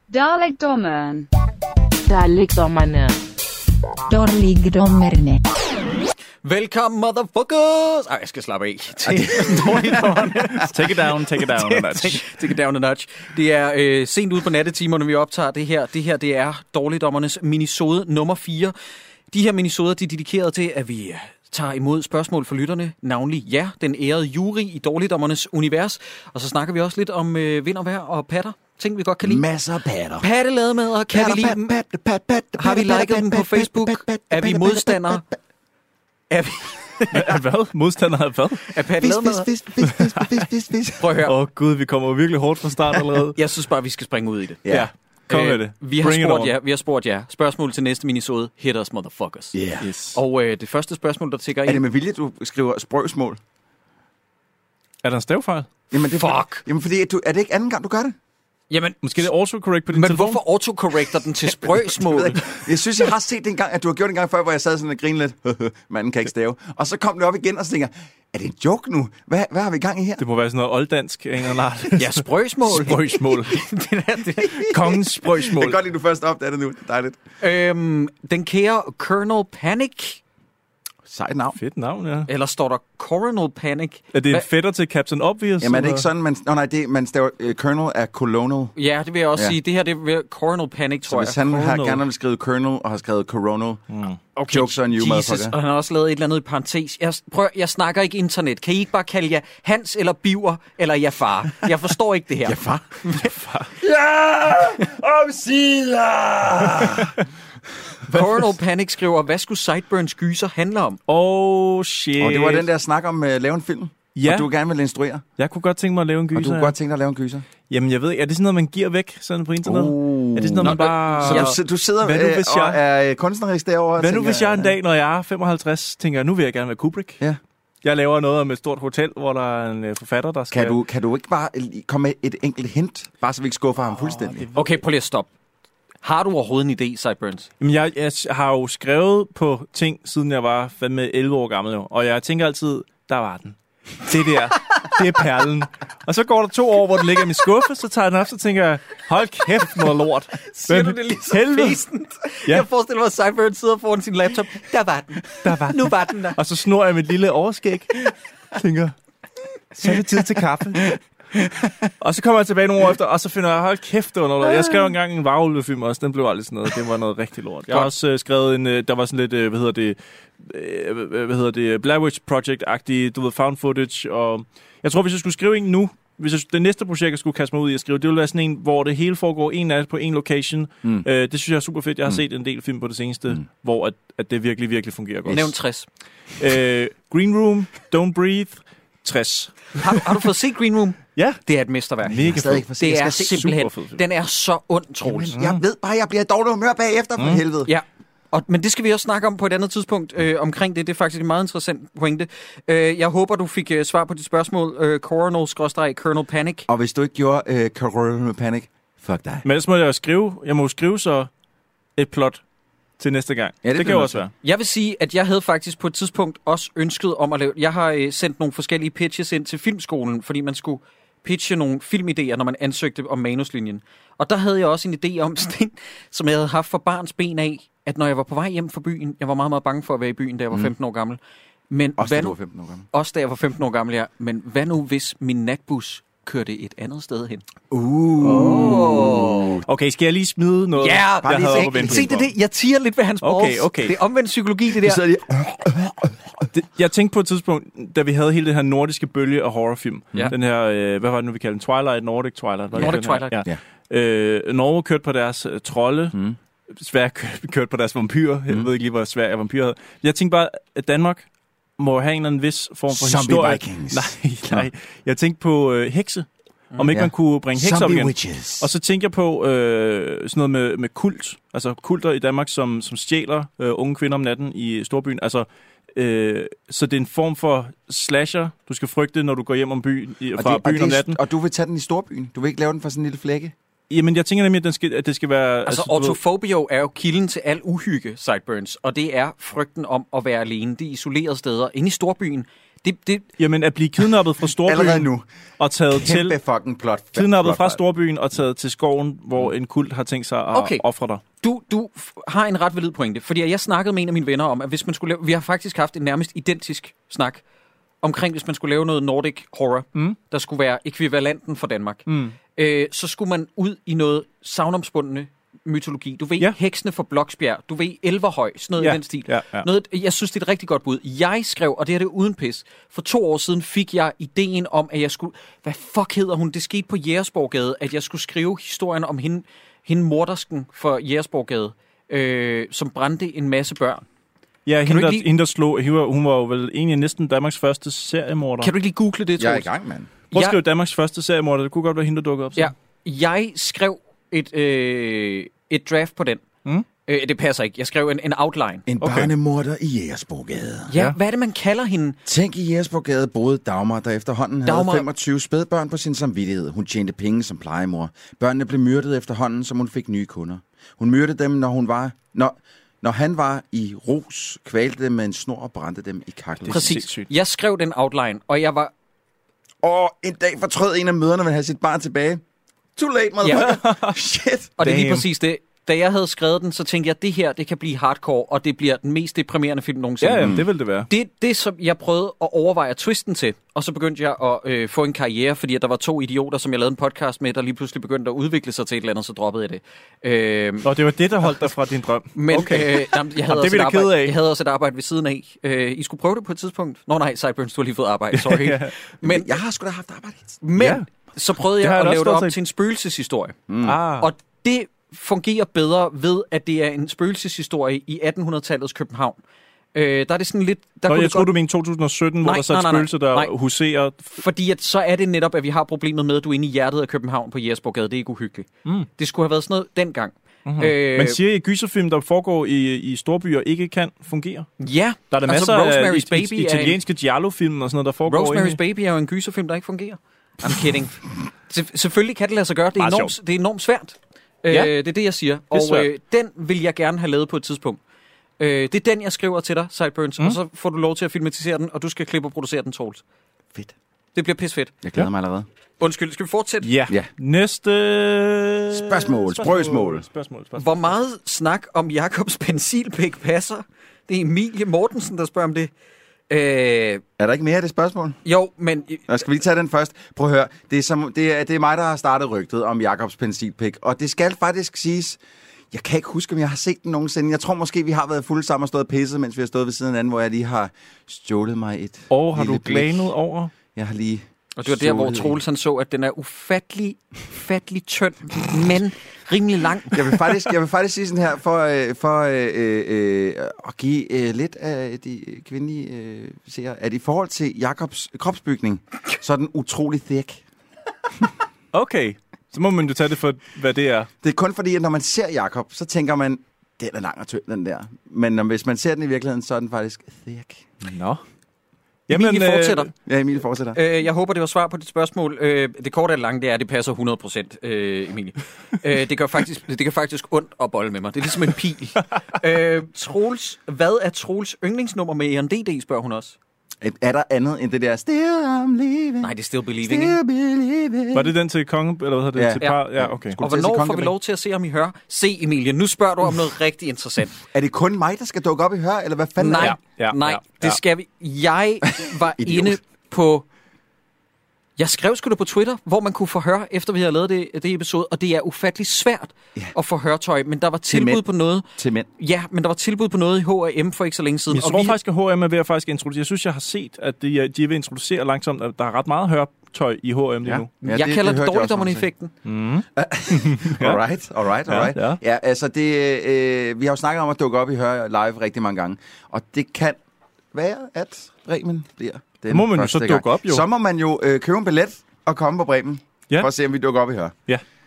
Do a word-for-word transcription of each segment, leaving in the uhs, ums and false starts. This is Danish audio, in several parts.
Dalekdommeren. Dalekdommerne. Dårligdommerne. Velkommen, motherfuckers! Ej, jeg skal slappe af. Take it down, take it down a notch. Take, take it down a notch. Det er øh, sent ude på nattetimerne, vi optager det her. Det her, det er Dårligdommernes minisode nummer fire. De her minisoder, de er dedikeret til, at vi tager imod spørgsmål fra lytterne, navnlig jer, den ærede jury i Dårligdommernes univers. Og så snakker vi også lidt om øh, vind og vejr og patter. Ting, vi godt kan lide. Masser af patter. Pattelademad, kan vi lide dem? Har vi liket dem på Facebook? Er vi modstandere? Er vi... Er hvad? Modstandere af hvad? Er pattelademad? Vis, vis, vis, vis, vis, vis. Prøv at høre. Åh oh, gud, vi kommer virkelig hårdt fra start allerede. Jeg synes bare, vi skal springe ud i det. Ja. Ja, kom med det. Vi har, Bring it spurgt on. jer, vi har spurgt jer. Spørgsmål til næste minisode. Hit us, motherfuckers. Yeah. Yes. Og øh, det første spørgsmål, der tigger Er det ind... med vilje, du skriver sprøgsmål? Er der en stavefejl? Jamen, det er, Fuck! Jamen, fordi, du, er det ikke anden gang, du gør det? Jamen, Måske det er autocorrect på din men telefon? hvorfor autocorrecter den til sprøgsmål? Jeg, jeg synes, jeg har set det en gang, at du har gjort det en gang før, hvor jeg sad sådan og grinede lidt. Manden kan ikke stave. Og så kom det op igen, og så tænker jeg, er det en joke nu? Hvad, hvad har vi i gang i her? Det må være sådan noget olddansk. En eller anden Ja, sprøgsmål. Sprøgsmål. det er, det. Kongens Jeg sprøgsmål. kan godt lide, du først opdager det nu. Det er dejligt. Øhm, den kære Colonel Panic. Sejt navn. Fedt navn, ja. Eller står der Coronal Panic? Er det en Hva? fætter til Captain Obvious? Jamen, er det eller? ikke sådan, man... Nå, nej, det, man staver... Uh, Colonel er colonel. Ja, det vil jeg også Ja. sige. Det her, det er Coronal Panic, Så tror hvis jeg. han har Colonel. gerne vil skrive colonel og har skrevet coronal, Mm. Okay, jokes on you, Jesus, motherfucker. og han har også lavet et eller andet i parentes. Jeg, prøv, jeg snakker ikke internet. Kan I ikke bare kalde jer Hans eller Biver eller Jafar? Jeg forstår ikke det her. Jafar? Ja! Omsider! Coronal Panic skriver, hvad skulle Sideburns gyser handle om? Oh, shit. Og det var den der snak om at uh, lave en film. Ja. Og du gerne vil instruere. Jeg kunne godt tænke mig at lave en gyser. Og du kunne ja. godt tænke dig at lave en gyser. Jamen, jeg ved ikke. Er det sådan noget, man giver væk sådan på internet? Uh. Er det sådan noget, man Nå, bare... Så Ja. du, si- du sidder Hvad nu, øh, hvis og jeg- er øh, kunstnerisk derovre? og Hvad nu, tænker, hvis jeg en dag, når jeg er femoghalvtreds, tænker, nu vil jeg gerne være Kubrick? Ja. Jeg laver noget om et stort hotel, hvor der er en øh, forfatter, der skal... Kan du, kan du ikke bare øh, komme med et enkelt hint? Bare så vi ikke skuffer ham fuldstændig. Okay, prøv lige at stoppe. Har du overhovedet en idé, Sideburns? Jamen, jeg, jeg har jo skrevet på ting, siden jeg var fandme elleve år gammel, jo. Og jeg tænker altid, der var den. Det der, det er perlen. Og så går der to år, hvor den ligger i min skuffe, så tager jeg den op, så tænker jeg, hold kæft, noget lort. Siger Men du det lige så helvede. fæsent? Ja. Jeg forestiller mig, at Sideburns sidder foran sin laptop. Der var den. Der var den. Nu var den der. Og så snor jeg mit lille overskæg. Tænker, så er det tid til kaffe. Og så kommer jeg tilbage nogle år efter, og så finder jeg, hold kæft, det var noget. Jeg skrev engang en varulvefilm også, den blev aldrig sådan noget. Det var noget rigtig lort. Jeg har Godt. også øh, skrevet en, øh, der var sådan lidt, øh, hvad hedder det, øh, hvad hedder det, Blair Witch Project-agtig, du ved, found footage. Og jeg tror, hvis jeg skulle skrive en nu, hvis jeg, det næste projekt, jeg skulle kaste mig ud i at skrive, det ville være sådan en, hvor det hele foregår en nat på en location. Mm. Øh, det synes jeg er super fedt. Jeg har Mm. set en del film på det seneste, Mm. hvor at, at det virkelig, virkelig fungerer godt. Nævn tres. Øh, Green Room, Don't Breathe, tres. Har, har du fået set Green Room? Ja, Det er et mesterværk. mega Jeg er stadig fedt. ikke for sent. Det Jeg er skal se- simpelthen... super fed film. Den er så ond, Troels. Jamen, jeg ved bare, jeg bliver i dårlig humør bagefter, for helvede. Ja, og, men det skal vi også snakke om på et andet tidspunkt øh, omkring det. Det er faktisk en meget interessant pointe. Øh, jeg håber, du fik øh, svar på dit spørgsmål. Øh, Coronal-Colonel Panic. Og hvis du ikke gjorde uh, Coronal Panic, fuck dig. Men ellers må jeg jo skrive, jeg må jo skrive så et plot til næste gang. Ja, det det, det bliver kan jo nødt også til. være. Jeg vil sige, at jeg havde faktisk på et tidspunkt også ønsket om at lave... Jeg har øh, sendt nogle forskellige pitches ind til filmskolen, fordi man skulle pitche nogle filmidéer, når man ansøgte om manuslinjen. Og der havde jeg også en idé om sådan en, som jeg havde haft for barns ben af, at når jeg var på vej hjem fra byen, jeg var meget, meget bange for at være i byen, da jeg var femten år gammel. Men Også hvad da du nu, var femten år gammel. også da jeg var femten år gammel, ja. Men hvad nu, hvis min natbus kørte et andet sted hen? Uh. Okay, skal jeg lige smide noget? Ja, bare jeg lige havde se- op at vente på Se din det, for? det. Jeg tiger lidt ved hans Okay, balls. okay. Det er omvendt psykologi, det der. Så er de... Det, jeg tænkte på et tidspunkt, da vi havde hele det her nordiske bølge af horrorfilm. Ja. Den her, øh, hvad var det nu, vi kaldte den? Twilight, Nordic Twilight. Var det Nordic den her? Twilight. Ja. Ja. Øh, Norge kørte på deres øh, trolde. Mm. Sverige kørte, kørte på deres vampyrer. Jeg ved ikke lige, hvor Sverige vampyrer havde. Jeg tænkte bare, at Danmark må have en eller anden vis form for Zombie historie. Vikings. Nej, nej. Jeg tænkte på øh, hekse. Om ikke Ja. man kunne bringe hekser op Zombie igen. witches. Og så tænker jeg på øh, sådan noget med, med kult. Altså kulter i Danmark, som, som stjæler øh, unge kvinder om natten i storbyen. Altså, øh, så det er en form for slasher, du skal frygte, når du går hjem om byen, i, Og fra det- byen og om det er- natten. Og du vil tage den i storbyen. Du vil ikke lave den fra sådan en lille flække. Jamen, jeg tænker nemlig, at, den skal, at det skal være... Altså, du ved- autofobio er jo kilden til al uhygge, Sideburns, og det er frygten om at være alene. De isolerede steder inde i storbyen, Det, det, Jamen, at blive kidnappet fra storbyen Allerede nu. og taget til... Kæmpe fucking plot. Kidnappet plot fra fejl. storbyen og taget til skoven, hvor en kult har tænkt sig at Okay. ofre dig. Du, du f- har en ret valid pointe, fordi jeg snakkede med en af mine venner om, at hvis man skulle lave, vi har faktisk haft en nærmest identisk snak omkring, hvis man skulle lave noget Nordic horror, mm. der skulle være ekvivalenten for Danmark, mm. øh, så skulle man ud i noget savnomspundne mytologi. Du ved, Ja. heksene fra Bloksbjerg, du ved, Elverhøj, sådan noget Ja, i den stil. ja, ja. Noget, jeg synes, det er et rigtig godt bud. Jeg skrev, og det er det uden pis, for to år siden fik jeg ideen om, at jeg skulle, hvad fuck hedder hun, det skete på Jægersborggade, at jeg skulle skrive historien om hende, hende mordersken for Jægersborggade, øh, som brændte en masse børn. Ja, du hende, der, ikke lige- hende der slog... Hun var, hun var jo vel egentlig næsten Danmarks første seriemorder. Kan du ikke lige google det, Jeg er i Troels? gang, mand. Prøv at Jeg- skrive Danmarks første seriemorder. Det kunne godt være hende, der dukkede op. så. Ja, jeg skrev et, øh, et draft på den. Mm. Øh, det passer ikke. Jeg skrev en, en outline. En Okay. barnemorder i Jægersborggade. Ja, Ja. hvad er det, man kalder hende? Tænk, i Jægersborggade boede Dagmar, der efterhånden havde Dagmar. femogtyve spædbørn på sin samvittighed. Hun tjente penge som plejemor. Børnene blev myrdet efterhånden, som hun fik nye kunder. Hun myrdede dem, når hun var... Når, når han var i rus, kvalte dem med en snor og brændte dem i kaklen. Præcis. Præcis. sindssygt. Jeg skrev den outline, og jeg var... Og en dag fortrød en af møderne vil have sit barn tilbage. Too late, motherfucker. Shit. Og det er lige Damn. præcis det. Da jeg havde skrevet den, så tænkte jeg, at det her, det kan blive hardcore, og det bliver den mest deprimerende film nogensinde. Ja, ja, det vil det være. Det, det, som jeg prøvede at overveje at twisten til, og så begyndte jeg at øh, få en karriere, fordi at der var to idioter, som jeg lavede en podcast med, der lige pludselig begyndte at udvikle sig til et eller andet, så droppede jeg det. Øh, Og det var det, der holdt dig fra din drøm. men Okay. øh, jamen, jeg, havde det er også vi et da kede arbejde, af. jeg havde også et arbejde ved siden af. Øh, I skulle prøve det på et tidspunkt. Nå nej, Sideburns, du har lige fået arbejde, sorry. Ja. Men, Jeg har sgu da haft arbejde. men Ja. så prøvede Det jeg har jeg at da lave også det op godt set. til en spøgelseshistorie. Mm. Ah. Og det fungerer bedre ved, at det er en spøgelseshistorie i attenhundredetallets København. Øh, der er det sådan lidt... Der Nå, kunne jeg det troede, godt, du mente to tusind og sytten, hvor Nej, der sad nej, et nej, nej. spøgelse, der Nej. huserer. fordi at så er det netop, at vi har problemet med, at du er inde i hjertet af København på Jægersborggade. Det er ikke uhyggeligt. Mm. Det skulle have været sådan noget dengang. Mm-hmm. Øh, Man siger, at gyserfilm, der foregår i, i storbyer, ikke kan fungere. ja, Der er der altså, masser af Rosemary's it- Baby it- italienske giallo-film og sådan noget, der foregår Rosemary's inde i- Baby er jo en gyserfilm, der ikke fungerer. I'm kidding. Selv- selvfølgelig kan det lade sig gøre. Det er Meget enormt, det er enormt svært. Øh, Ja. det er det, jeg siger. er Og svært. øh, den vil jeg gerne have lavet på et tidspunkt. Øh, det er den, jeg skriver til dig, Sideburns, mm. og så får du lov til at filmatisere den, og du skal klippe og producere den, Troels. Fedt. Det bliver pisfedt. Jeg glæder Ja. mig allerede. Undskyld, skal vi fortsætte? Ja. Ja. Næste... Spørgsmål. Sprøgsmål. Spørgsmål. Spørgsmål. Hvor meget snak om Jakobs pensilpæk passer? Det er Emilie Mortensen, der spørger om det. Øh, Er der ikke mere af det spørgsmål? jo, men... Nå, skal vi lige tage den først? Prøv at høre. Det er, som, det er, det er mig, der har startet rygtet om Jakobs pensilpik. Og det skal faktisk siges... Jeg kan ikke huske, om jeg har set den nogensinde. Jeg tror måske, vi har været fulde sammen og stået og pisset, mens vi har stået ved siden af anden, hvor jeg lige har stjålet mig et Og har lille du blik. glanet over? Jeg har lige... Og det var der, hvor stjålet Troels han så, at den er ufattelig, ufattelig tynd, men rimelig lang. Jeg vil faktisk, jeg vil faktisk sige sådan her, for, øh, for øh, øh, at give øh, lidt af de kvindelige øh, seere, at i forhold til Jakobs kropsbygning, så er den utrolig thick. Okay. Så må man jo tage det for, hvad det er. Det er kun fordi, at når man ser Jakob, så tænker man, den er lang og tynd, den der. Men når, hvis man ser den i virkeligheden, så er den faktisk thick. Nå. Emilie fortsætter. Ja, Emilie fortsætter. Øh, jeg håber, det var svar på dit spørgsmål. Øh, det korte og lange, det er, at det passer hundrede procent, øh, Emilie. øh, det, gør faktisk, det gør faktisk ondt at bolle med mig. Det er ligesom en pil. øh, Troels, hvad er Troels yndlingsnummer med E N D D, spørger hun også. Er der andet end det der, still I'm leaving, Nej, det er Still Believing, ikke? still believing. Var det den til konge, eller hvad hedder det? Ja. Til par? Ja, okay. Skulle Og du til at sige hvornår får vi Kongebæk? lov til at se, om I hører? Se, Emilie, nu spørger du om noget rigtig interessant. Er det kun mig, der skal dukke op i hør, eller hvad fanden Nej, er det? Ja, ja, nej, ja, det ja. skal vi. Jeg var Idiot. inde på... Jeg skrev sgu da på Twitter, hvor man kunne få hør, efter vi havde lavet det, det episode, og det er ufattelig svært Ja. at få hørtøj, men der var tilbud mænd. på noget. Til mænd. Ja, men der var tilbud på noget i H og M for ikke så længe siden. Jeg og tror vi, faktisk, at H og M er ved at faktisk introducere. Jeg synes, jeg har set, at de, er- de er ved at introducere langsomt, at der er ret meget hørtøj i H og M lige Ja. nu. ja, jeg det, kalder det, hørte jeg også, dårligdommerne-effekten. Mm. Alright, alright, alright. Ja, Ja, ja. altså det, øh, vi har jo snakket om at dukke op i Hør live rigtig mange gange, og det kan være, at Bremen bliver den Så må man jo første så gang. dukke op, jo. Så må man jo øh, købe en billet og komme på Bremen, Ja. for at se, om vi dukker op i Hør.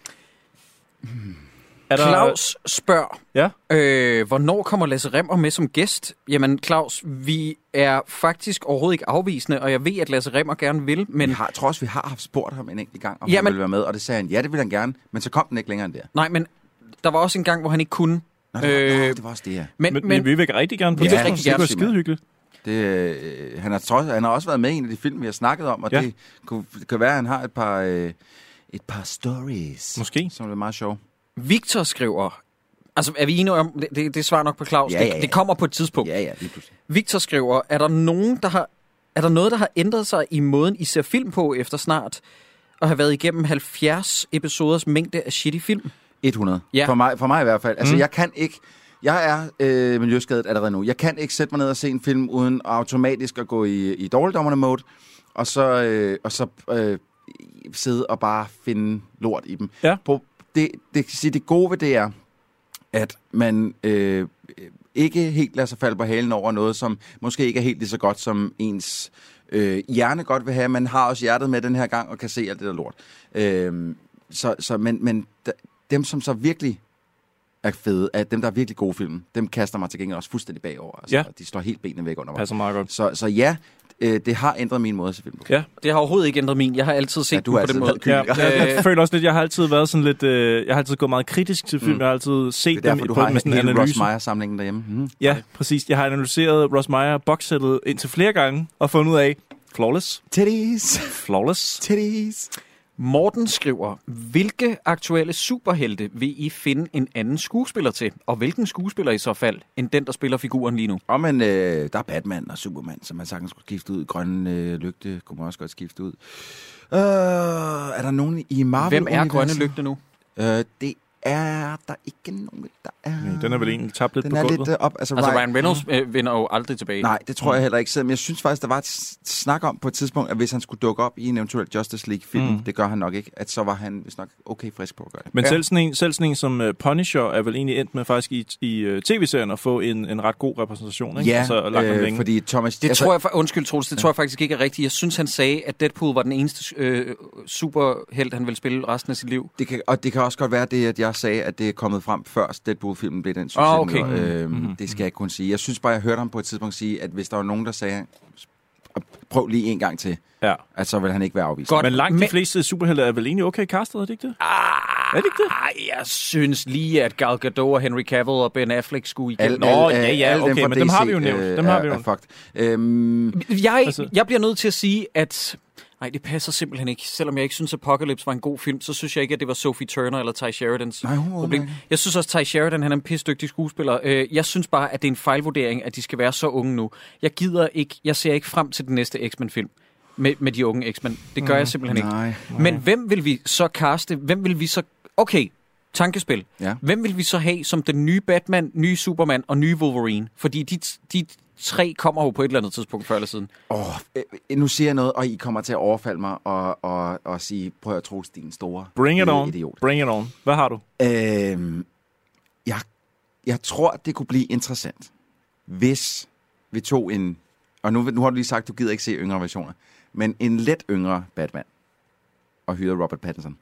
Er der... Claus spørger, Ja. øh, hvornår kommer Lasse Remmer med som gæst? Jamen Claus, vi er faktisk overhovedet ikke afvisende, og jeg ved, at Lasse Remmer gerne vil, men... Vi har, jeg tror også, vi har haft spurgt ham en enkelt gang, om Ja, han men- ville være med, og det sagde han, ja, det ville han gerne, men så kom den ikke længere end der. Nej, men der var også en gang, hvor han ikke kunne. Nå, det var, øh, Øh, nå, det var også det, ja. Men, Men, men men vi vil rigtig gerne på Vi det. vil Det rigtig kunne være gerne, skide hyggeligt. Det, øh, han, har trods, han har også været med i en af de film, vi har snakket om, og Ja. det kunne, det kan være, at han har et par, øh, et par stories. Måske. Som er meget sjove. Victor skriver... Altså, er vi enige om... Det, det, det svarer nok på Claus. Ja, ja, ja. Det, det kommer på et tidspunkt. Ja, ja, lige pludselig. Victor skriver, er der nogen, der har... Er der noget, der har ændret sig i måden, I ser film på efter snart at have været igennem halvfjerds episoders mængde af shitty film? hundrede. Ja. For, mig, for mig i hvert fald. Altså, Mm. jeg kan ikke... Jeg er øh, miljøskadet allerede nu. Jeg kan ikke sætte mig ned og se en film, uden automatisk at gå i, i dårligdommerne-mode, og så, øh, og så øh, sidde og bare finde lort i dem. Ja. På, det, det, det, det gode ved det er, at man øh, ikke helt lader sig falde på halen over noget, som måske ikke er helt lige så godt, som ens øh, hjerne godt vil have. Man har også hjertet med den her gang, og kan se alt det der lort. Øh, så, så, men, men dem, som så virkelig er fede, at dem, der er virkelig gode film, dem kaster mig til gengæld også fuldstændig bagover. Altså, Ja. De står helt benene væk under mig. Passer meget godt. Så, så ja, øh, det har ændret min måde at se film på. Ja. Det har overhovedet ikke ændret min. Jeg har altid set Ja, du den har på den altid måde. været kyniker. Ja, jeg, jeg Øh, føler også lidt, jeg har altid været sådan lidt, øh, jeg har altid gået meget kritisk til film, Mm. jeg har altid set Det er derfor, dem du på har med sådan en hele Ross analyse. Meyer-samlingen derhjemme. Mm. Ja, præcis. Jeg har analyseret Ross Meyer boxsættet indtil flere gange, og fundet ud af, flawless, Titties! flawless. Titties! Morten skriver, hvilke aktuelle superhelte vil I finde en anden skuespiller til? Og hvilken skuespiller i så fald, end den, der spiller figuren lige nu? Og men, øh, der er Batman og Superman, som man sagtens skulle skifte ud. Grønne øh, lygte kunne man også godt skifte ud. Øh, er der nogen i Marvel? Hvem er Grønne Lygte nu? Øh, det er der ikke nogen, der er... Nej, den er vel egentlig tabt lidt Den på er gulvet. lidt øh, op. Altså, Altså, Ryan- Ryan Reynolds øh, vender jo aldrig tilbage. Nej, det tror jeg heller ikke. Men jeg synes faktisk, der var et s- snak om på et tidspunkt, at hvis han skulle dukke op i en eventuel Justice League-film, Mm. mm. det gør han nok ikke, at så var han vist nok okay frisk på at gøre det. Men Ja. ja. selv, sådan en, selv sådan en som uh, Punisher er vel egentlig endt med faktisk i, i uh, tv-serien at få en, en ret god repræsentation, ikke? Ja, altså, langt om øh, længe. fordi Thomas... Det tror jeg, fa- undskyld Troels, det tror jeg faktisk ikke er rigtigt. Jeg synes, han sagde, at Deadpool var den eneste øh, superhelt, han ville spille resten af sit liv. Det kan, og det kan også godt være det, at jeg sagde, at det er kommet frem før Deadpool-filmen blev den succes. Ah, okay. nu, øhm, Mhm. Det skal jeg ikke kunne sige. Jeg synes bare, jeg hørte ham på et tidspunkt sige, at hvis der var nogen, der sagde, prøv lige en gang til, Ja. at så vil han ikke være afvist. Godt. Men langt Men- de fleste superhelte er vel egentlig okay castet, er det ikke det? Ah, Er det ikke det? Ej, jeg synes lige, at Gal Gadot og Henry Cavill og Ben Affleck skulle igennem. Nå, ja, ja, okay, men dem har vi jo nævnt. Dem har vi jo. Er, er fucked. Øhm, Jeg, Altså- jeg bliver nødt til at sige, at... Nej, det passer simpelthen ikke. Selvom jeg ikke synes, Apocalypse var en god film, så synes jeg ikke, at det var Sophie Turner eller Ty Sheridans Nej, hun var problem. udmærket. Jeg synes også, Ty Sheridan, han er en pisdygtig skuespiller. Øh, Jeg synes bare, at det er en fejlvurdering, at de skal være så unge nu. Jeg gider ikke... Jeg ser ikke frem til den næste X-Men-film med, med de unge X-Men. Det gør jeg simpelthen ikke. nej. Men hvem vil vi så kaste? Hvem vil vi så... Okay, tankespil. Ja. Hvem vil vi så have som den nye Batman, nye Superman og nye Wolverine? Fordi de, de tre kommer jo på et eller andet tidspunkt før eller siden. Åh, øh, nu siger jeg noget, og I kommer til at overfalde mig og, og, og sige, prøv at tro, din store Bring it øh, on. idiot. Bring it on. Hvad har du? Øhm, jeg, jeg tror, det kunne blive interessant, hvis vi tog en... Og nu, nu har du lige sagt, du gider ikke se yngre versioner. Men en lidt yngre Batman og hyre Robert Pattinson.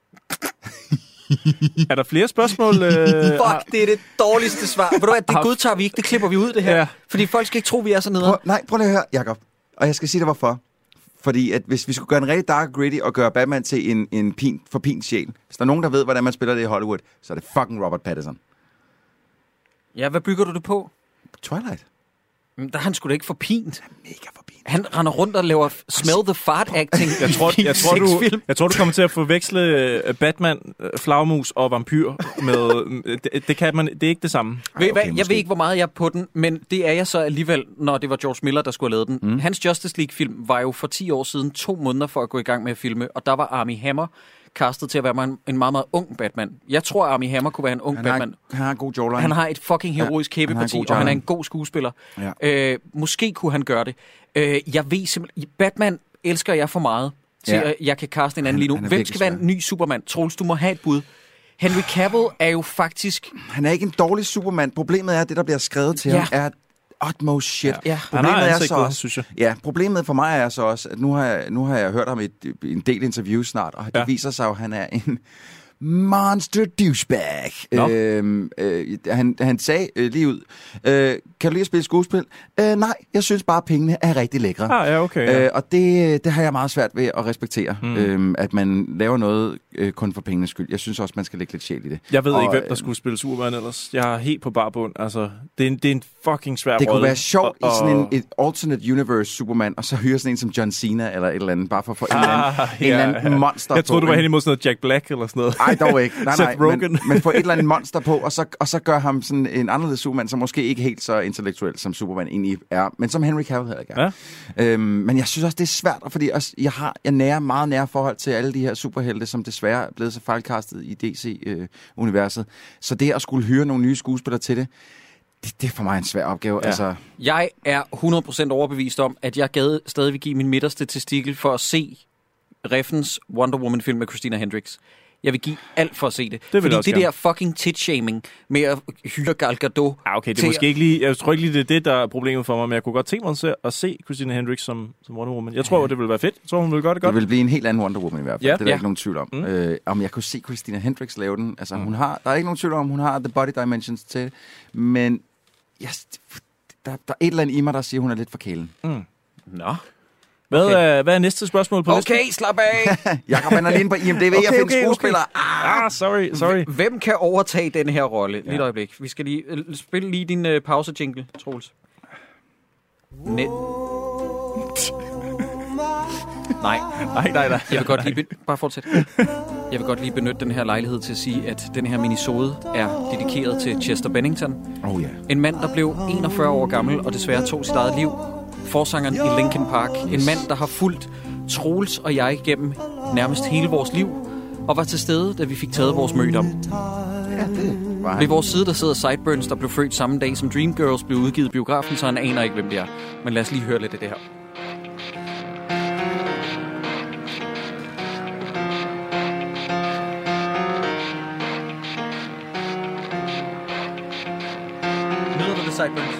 Er der flere spørgsmål? Øh, Fuck, det er det dårligste svar. Ved du hvad, det har- godtager vi ikke. Det klipper vi ud, det her. Ja. Fordi folk skal ikke tro, vi er så nede. Prøv, nej, prøv lige at høre, Jacob. Og jeg skal sige dig, hvorfor. Fordi at hvis vi skulle gøre en rigtig dark og gritty og gøre Batman til en, en pin, for pin sjæl, hvis der er nogen, der ved, hvordan man spiller det i Hollywood, så er det fucking Robert Pattinson. Ja, hvad bygger du det på? Twilight. Men der er han sgu da ikke for pint. Mega for pin. Han render rundt og laver smell the fart acting. Jeg tror, i jeg, tror, seks du, film. jeg tror, du kommer til at forveksle øh, Batman, øh, flagmus og vampyr med... øh, det, det, kan man, det er ikke det samme. Ved I okay, hvad? Jeg måske. ved ikke, hvor meget jeg er på den, men det er jeg så alligevel, når det var George Miller, der skulle have lavet den. Mm. Hans Justice League-film var jo for ti år siden to måneder for at gå i gang med at filme, og der var Armie Hammer castet til at være en, en meget, meget ung Batman. Jeg tror, Armie Hammer kunne være en ung Han har, Batman. han har en god jawline. Han har et fucking heroisk Ja, han har en kæbeparti, god og han er jawline. en god skuespiller. Ja. Øh, måske kunne han gøre det. Øh, jeg ved simpelthen... Batman elsker jeg for meget, til Ja. at jeg kan kaste en anden Han- lige nu. han er Hvem virkelig skal være en ny Superman? Troels, du må have et bud. Henry Cavill er jo faktisk... Han er ikke en dårlig Superman. Problemet er, at det, der bliver skrevet til Ja. ham, er utmost shit. Ja. Han Problemet har er ansigt så på, også, synes jeg. ja, problemet for mig er så også, at nu har jeg, nu har jeg hørt ham i et, en del interviews snart, og det Ja. viser sig jo, at han er en monster douchebag. Øh, øh, han, han sagde øh, lige ud, øh, kan du lide at spille skuespil? Øh, nej, jeg synes bare, at pengene er rigtig lækre. Ah, ja, okay. Ja. Øh, og det, det har jeg meget svært ved at respektere, mm. øh, at man laver noget øh, kun for pengenes skyld. Jeg synes også, man skal lægge lidt sjæl i det. Jeg ved og, ikke, hvem der skulle spille Superman ellers. Jeg er helt på barbund. Altså, det er en, det er en fucking svær Det rolle. kunne være sjovt og, i sådan en et alternate universe Superman, og så hyre sådan en som John Cena eller et eller andet, bare for at få en, Ah, eller anden, ja, en eller anden ja. monster Jeg troede, på. du var hen imod sådan noget Jack Black eller sådan noget. Nej, dog ikke. Nej, nej, Seth Rogen. men, men få et eller andet monster på, og så, og så gør ham sådan en anderledes Superman, som måske ikke helt så intellektuel, som Superman egentlig er, men som Henry Cavill heller ikke er. Ja. Øhm, men jeg synes også, det er svært, fordi også, jeg har jeg nærer meget nære forhold til alle de her superhelte, som desværre er blevet så fejlkastet i D C-universet. Øh, så det at skulle hyre nogle nye skuespillere til det, det, det er for mig en svær opgave. Ja. Altså, Jeg er hundrede procent overbevist om, at jeg gad stadig vil give min midterste testikel for at se Reffens Wonder Woman-film med Christina Hendricks. Jeg vil give alt for at se det. Det Fordi også det gerne. der fucking tit-shaming med at hyre Gal Gadot... Ah, okay, det er til- måske ikke lige... Jeg tror ikke lige, det er det, der er problemet for mig, men jeg kunne godt tænke mig at se, at se Christina Hendricks som, som Wonder Woman. Jeg tror, ja. det ville være fedt. Jeg tror, hun ville gøre det godt. det vil blive en helt anden Wonder Woman i hvert fald. Ja. Det er der Ja. ikke nogen tvivl om. Mm. Øh, om jeg kunne se Christina Hendricks lave den. Altså, hun har, der er ikke nogen tvivl om, hun har the body dimensions til det. Men yes, der, der er et eller andet i mig, der siger, hun er lidt for kælen. Mm. Nå. Hvad, Okay. er, hvad er næste spørgsmål på listen? Okay, slap af! Jakob, han er lige inde på I M D B okay, og finde skuespillere. Ah, sorry, sorry. Hvem kan overtage den her rolle? Lige et øjeblik. Vi skal lige... øh, Spil lige din uh, pause-jingle, Troels. Ne- Nej. Nej, nej, nej. Jeg vil godt lige... Be- Bare fortsæt. Jeg vil godt lige benytte den her lejlighed til at sige, at den her minisode er dedikeret til Chester Bennington. Oh ja. En mand, der blev enogfyrre år gammel og desværre tog sit eget liv. Forsangeren i Linkin Park. En mand, der har fulgt Troels og jeg igennem nærmest hele vores liv. Og var til stede, da vi fik taget vores mødom. Ja, det var Ved han. vores side, der sidder Sideburns, der blev født samme dag som Dreamgirls blev udgivet i biografen, så han aner ikke, hvem det er. Men lad os lige høre lidt af det her. Nyder du det, Sideburns?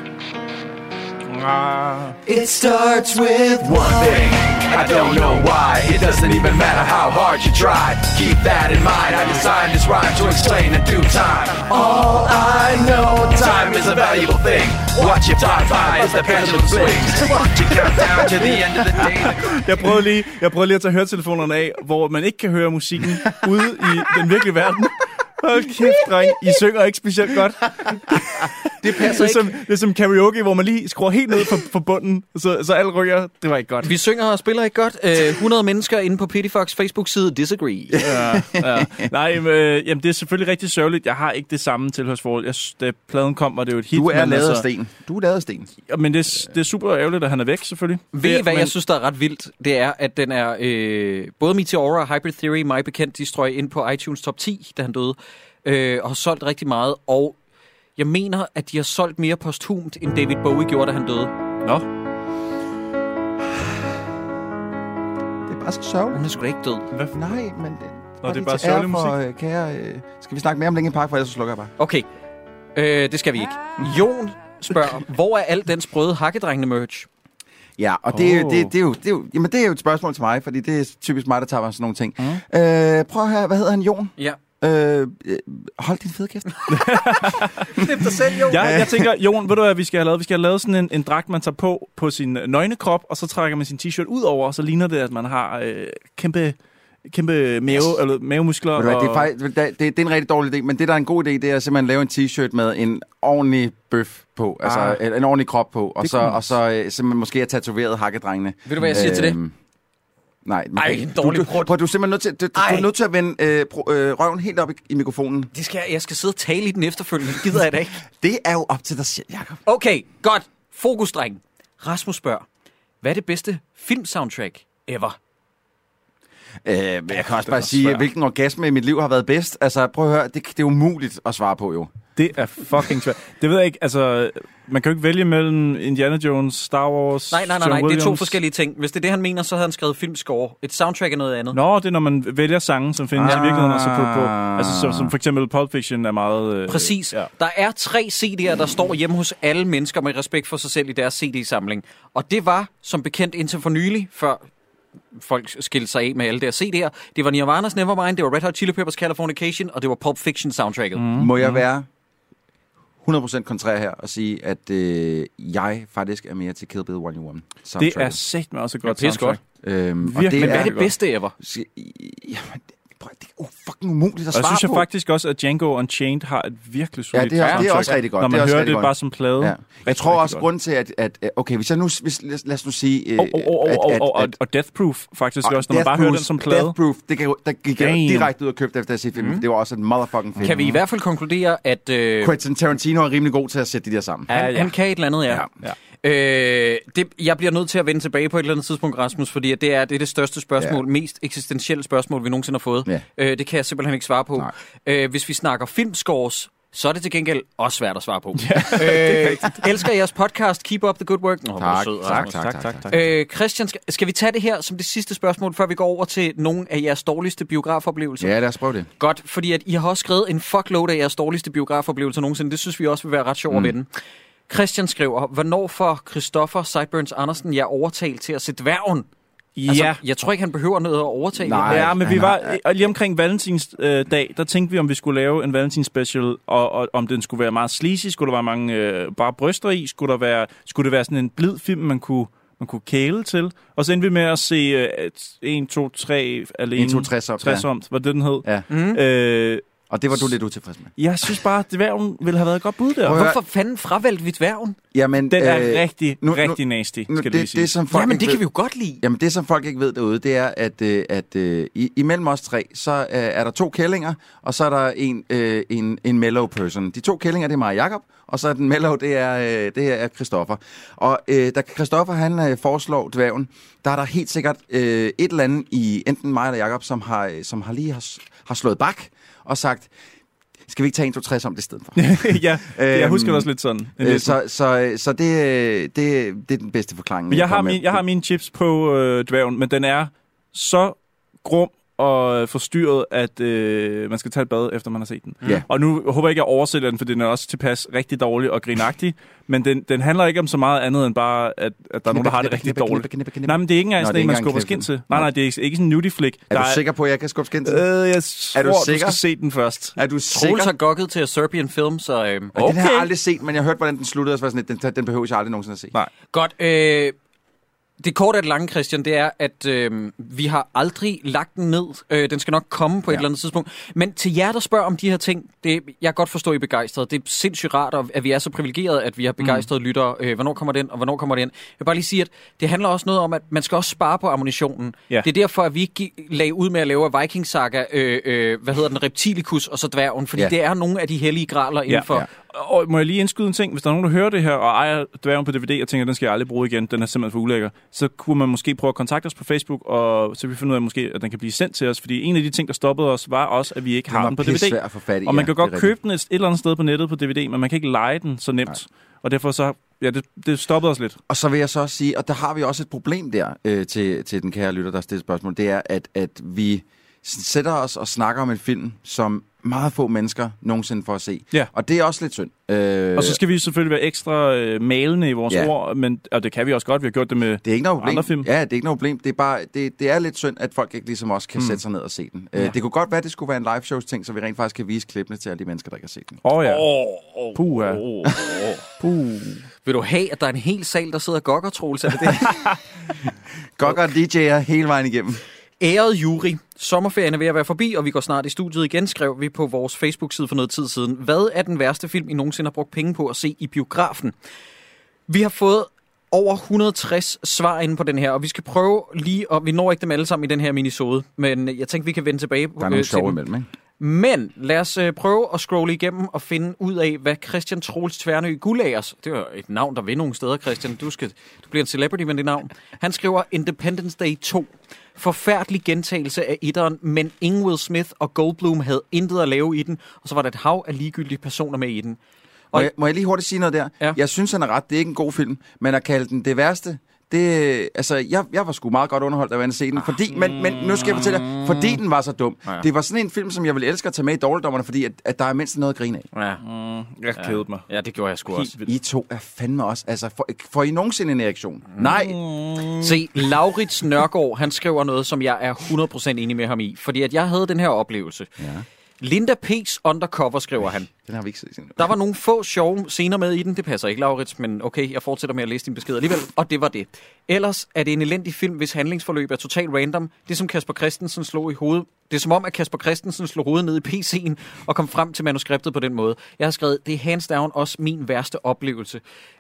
Ah. It starts with one thing. I don't know why. It doesn't even matter how hard you try. Keep that in mind. I designed this rhyme to explain in due time. All I know, time is a valuable thing. Watch it fly by as the pendulum swings. Watch it count down to the end of the day. Jeg prøvede lige, jeg prøvede lige at tage høretelefonerne af, hvor man ikke kan høre musikken ude i den virkelige verden. Hold kæft, dreng. I synger ikke specielt godt. Det passer Det er, som, ikke. det er som karaoke, hvor man lige skruer helt ned for, for bunden, så, så alle ryger. Det var ikke godt. Vi synger og spiller ikke godt. Uh, hundrede mennesker inde på Pittyfox Facebook-side disagree. Ja, ja. Nej, øh, jamen, det er selvfølgelig rigtig sørgeligt. Jeg har ikke det samme tilhørsforhold. Jeg, da pladen kom, var det jo et hit. Du er men lavet af altså- sten. Du er lavet af sten. Ja, men det, er- det er super ærgerligt, at han er væk, selvfølgelig. Ved I, Det- hvad men, jeg synes, der er ret vildt? Det er, at den er... Øh, både Meteora og Hybrid Theory, mig bekendt, de strøg ind på iTunes top ti, da han døde. Øh, og har solgt rigtig meget. Og jeg mener, at de har solgt mere posthumt, end David Bowie gjorde, da han døde. Nå, Det er bare så sørgeligt. Han er sgu da ikke død. hvad? Nej, men... Nå, det er lige bare til ære sørgelig for, øh, Kære, øh, skal vi snakke mere om Linkin Park, for ellers så slukker jeg bare. Okay, øh, det skal vi ikke. Jon spørger, hvor er al den sprøde hakkedrengene-merch? Ja, og det, er Oh. jo, det, det, er jo, det, er jo, jamen, det er jo et spørgsmål til mig, fordi det er typisk mig, der tager mig sådan nogle ting. Mm. Øh, prøv her, hvad hedder han? Jon? Ja. Øh, øh, hold din fede kæft. Knip dig selv, Jon. Ja, jeg tænker, Jon, ved du hvad vi skal have lavet? Vi skal have lavet sådan en, en dragt, man tager på på sin nøgne krop, og så trækker man sin t-shirt ud over, og så ligner det, at man har øh, kæmpe, kæmpe mave, yes. eller mavemuskler. Ved du hvad, det, er og- faktisk, det, det, det er en rigtig dårlig idé, men det, der er en god idé, det er simpelthen at lave en t-shirt med en ordentlig bøf på, altså Ah. en ordentlig krop på, og Det så, kunne man- og så øh, simpelthen måske have tatoveret hakkedrengene. Ved du, hvad jeg siger til det? Øhm, Nej, men Ej, du- en dårlig du, prut. prøv, du er simpelthen nødt til, du, du Ej. er nødt til at vende øh, pro, øh, røven helt op i, i mikrofonen. Det skal, jeg skal sidde og tale i den efterfølgende. Det gider jeg da ikke. Det er jo op til dig selv, Jacob. Okay, godt. Fokus, dreng. Rasmus spørger, hvad er det bedste filmsoundtrack ever? Øh, men jeg kan også det bare var sige, svært. hvilken orgasme i mit liv har været bedst. Altså, prøv at høre, det, det er umuligt at svare på, jo. Det er fucking svært. Det ved jeg ikke, altså... Man kan jo ikke vælge mellem Indiana Jones, Star Wars, Nej, nej, nej, John nej. Det er to Williams. forskellige ting. Hvis det er det, han mener, så havde han skrevet filmscore. Et soundtrack er noget andet. Nå, det er, når man vælger sange, som findes ah. i virkeligheden, og så på, på altså, som, som for eksempel Pulp Fiction er meget... Øh, Præcis. Ja. Der er tre C D'er, der står hjemme hos alle mennesker med respekt for sig selv i deres C D-samling. Og det var, som bekendt indtil for nylig, før folk skilte sig af med alle deres C D'er. Det var Nirvana's Nevermind, det var Red Hot Chili Peppers Californication, og det var Pulp Fiction soundtracket. Mm. Må jeg være hundrede procent kontrær her og sige, at øh, jeg faktisk er mere til Kill Bill one oh one soundtracket. Det er sæt med også et godt ja, soundtrack. Øhm, og det Men er, hvad er det bedste ever? Jamen, det er fucking umuligt at og svare jeg synes jeg på. faktisk også, at Django Unchained har et virkelig solidt Ja, det er, det er soundtrack. også rigtig godt. Når man det er hører også det godt. bare som plade. Ja. Jeg Rigtig, tror rigtig også, godt. grund til, at, at... Okay, hvis jeg nu... Hvis, lad, lad os nu sige... Og, og, og, at, og, at, og, og, at, og Death Proof faktisk og også, når man bare Death hører Proof- den som plade. Death Proof, det kan, der gik jeg Damn. direkte ud og købte efter at se filmen. Mm. Det var også en motherfucking film. Kan vi i hvert fald konkludere, at øh, Quentin Tarantino er rimelig god til at sætte de der sammen. han, ja. han kan et eller andet, ja. Ja. Ja. Øh, det, jeg bliver nødt til at vende tilbage på et eller andet tidspunkt, Rasmus, fordi at det, er, det er det største spørgsmål, Ja. mest eksistentielle spørgsmål, vi nogensinde har fået. Ja. Øh, det kan jeg simpelthen ikke svare på. Nej. Øh, hvis vi snakker filmscores, så er det til gengæld også svært at svare på. Ja, øh, elsker jeres podcast. Keep up the good work. Nå, Tak, sød, tak, Rasmus. tak, tak, tak, tak. Øh, Christian, skal, skal vi tage det her som det sidste spørgsmål, før vi går over til nogle af jeres dårligste biografoplevelser? Ja, lad os prøve det. Godt, fordi at I har også skrevet en fuckload af jeres dårligste biografoplevelser nogensinde. Det synes vi også vil være ret sjovt mm. at vende. Christian skriver, hvornår får Christopher Sideburns Andersen jer overtalt til at se Dværgen? Altså, Ja. jeg tror ikke, han behøver noget at overtale. Nej. Ja, men vi han var har- og lige omkring Valentins øh, dag, der tænkte vi, om vi skulle lave en Valentins special, og, og om den skulle være meget sleazy, skulle der være mange øh, bare bryster i, skulle der være, skulle det være sådan en blid film, man kunne man kunne kæle til, og så endte vi med at se øh, en, to, tre alene. en, to, tres om, tres ja. om, hvad det den hed. Ja. Mm. Øh, Og det var du lidt utilfreds med. jeg synes bare, at Dværgen ville have været et godt bud der. Prøv at høre. Hvorfor fanden fravalgte vi Dværgen? Jamen, Den er øh, rigtig, nu- nu- rigtig nasty, nu, skal det, det, lige sige. det, som folk Jamen, ikke det ved- kan vi jo godt lide. Jamen det, som folk ikke ved derude, det er, at, øh, at øh, i, imellem os tre, så øh, er der to kællinger, og så er der en, øh, en, en mellow person. De to kællinger, det er mig og Jacob, og så er den mellow, det er, øh, det er Christoffer. Og øh, da Christoffer, han øh, foreslår Dværgen, der er der helt sikkert øh, et eller andet i enten mig eller Jacob, som har, øh, som har lige har, har slået bak og sagt, skal vi ikke tage en, to, tres om det i stedet for? ja, jeg Øhm, husker det også lidt sådan. Øh, så så, så det, øh, det, det er den bedste forklaring. Men jeg har, kommer med. min, jeg har mine chips på øh, Dværgen, men den er så grum og forstyrret, at øh, man skal tage et bad, efter man har set den. Ja. Og nu håber jeg ikke, at jeg oversætter den, for den er også tilpas rigtig dårlig og grinagtig. Men den, den handler ikke om så meget andet, end bare, at, at der er nogen, der har det Knippe, rigtig knippe, dårligt. knippe, knippe, knippe. Nej, men det er ikke engang Nå, sådan det er en, man ikke engang skubber en skin klip. til. Nej, nej, det er ikke, ikke sådan en nudie flick. Er Der du sikker på, at jeg kan skubbe skin til? Øh, jeg Er tror, du du sikker? skal se den først. Er du Troels sikker? har gokket til Serbian Film, så øhm, Okay. Den har jeg Okay. aldrig set, men jeg har hørt, hvordan den sluttede, og så var sådan, lidt, den, den behøver jeg aldrig nogensinde at se. Nej. godt. Øh, det korte af det lange, Christian, det er, at øh, vi har aldrig lagt den ned. Øh, den skal nok komme på et Ja. eller andet tidspunkt. Men til jer, der spørger om de her ting, det, jeg kan godt forstå, at I er begejstrede. Det er sindssygt rart, at vi er så privilegerede, at vi har begejstrede mm. lyttere. Øh, hvornår kommer den, og hvornår kommer den? Jeg vil bare lige sige, at det handler også noget om, at man skal også spare på ammunitionen. Ja. Det er derfor, at vi ikke lagde ud med at lave Viking Saga, øh, øh, hvad hedder den, Reptilicus og så Dværgen, fordi Ja. det er nogle af de hellige graler inden for... ja. Og må jeg lige indskyde en ting? Hvis der er nogen, der hører det her og ejer Dværgen på D V D og tænker, den skal jeg aldrig bruge igen, den er simpelthen for ulækker, så kunne man måske prøve at kontakte os på Facebook, og så vi finder ud af, måske, at den kan blive sendt til os. Fordi en af de ting, der stoppede os, var også, at vi ikke Den har var den på D V D. pissvær at få fat i, Og man ja, kan det er godt rigtigt. købe den et, et eller andet sted på nettet på D V D, men man kan ikke leje den så nemt. Nej. Og derfor så, ja, det, det stoppede os lidt. Og så vil jeg så også sige, og der har vi også et problem der øh, til, til den kære lytter, der stiller spørgsmål, det er, at, at vi sætter os og snakker om en film, som meget få mennesker nogensinde får at se. Ja. Og det er også lidt synd. Øh, Og så skal vi selvfølgelig være ekstra øh, malende i vores Ja. ord, men, og det kan vi også godt. Vi har gjort det med det er ikke noget problem. andre film. Ja, det er ikke noget problem. Det er bare det, det er lidt synd, at folk ikke ligesom os kan mm. sætte sig ned og se den. Øh, det kunne godt være, at det skulle være en live shows ting, så vi rent faktisk kan vise klippene til alle de mennesker, der kan se den. Åh oh, ja. Oh, oh, Puh, ja. oh, oh. Puh. Vil du have, at der er en hel sal, der sidder og gokker, Troels? Er det det? Gokker D J'er hele vejen igennem. Æret jury. Sommerferien er ved at være forbi, og vi går snart i studiet igen, skrev vi på vores Facebook-side for noget tid siden. Hvad er den værste film, I nogensinde har brugt penge på at se i biografen? Vi har fået over et hundrede og tres svar inde på den her, og vi skal prøve lige, og vi når ikke dem alle sammen i den her minisode, men jeg tænker, vi kan vende tilbage Der er nogle øh, til sjove dem. imellem, ikke? Men lad os øh, prøve at scrolle igennem og finde ud af, hvad Christian Troels Tværnø Gullagers, det er et navn, der vil nogle steder, Christian, du, skal, du bliver en celebrity med det navn. Han skriver Independence Day to. Forfærdelig gentagelse af etteren, men ingen Will Smith og Goldblum havde intet at lave i den, og så var der et hav af ligegyldige personer med i den. Må jeg, må jeg lige hurtigt sige noget der? Ja. Jeg synes, han er ret. Det er ikke en god film, men at kalde den det værste, Det, altså, jeg, jeg var sgu meget godt underholdt, da jeg var inde og se den. Fordi, men, men nu skal jeg fortælle dig, fordi den var så dum. Ja. Det var sådan en film, som jeg ville elske at tage med i dårligdommerne, fordi at, at der er mindst noget at grine af. Ja. Mm, jeg kædede mig. Ja, det gjorde jeg sgu også. I to er fandme også. Altså, får, får I nogensinde en erektion? Mm. Nej. Se, Laurits Nørgaard, han skriver noget, som jeg er hundrede procent enig med ham i. Fordi at jeg havde den her oplevelse. Ja. Linda P's Undercover, skriver han. Den har vi ikke set. Der var nogle få sjove scener med i den. Det passer ikke, Laurits, men okay, jeg fortsætter med at læse din besked alligevel. Og det var det. Ellers er det en elendig film, hvis handlingsforløb er totalt random. Det som Kasper Christensen slog i hovedet. Det er som om, at Kasper Christensen slog hovedet ned i P C'en og kom frem til manuskriptet på den måde. Jeg har skrevet, det er hands down også min værste oplevelse.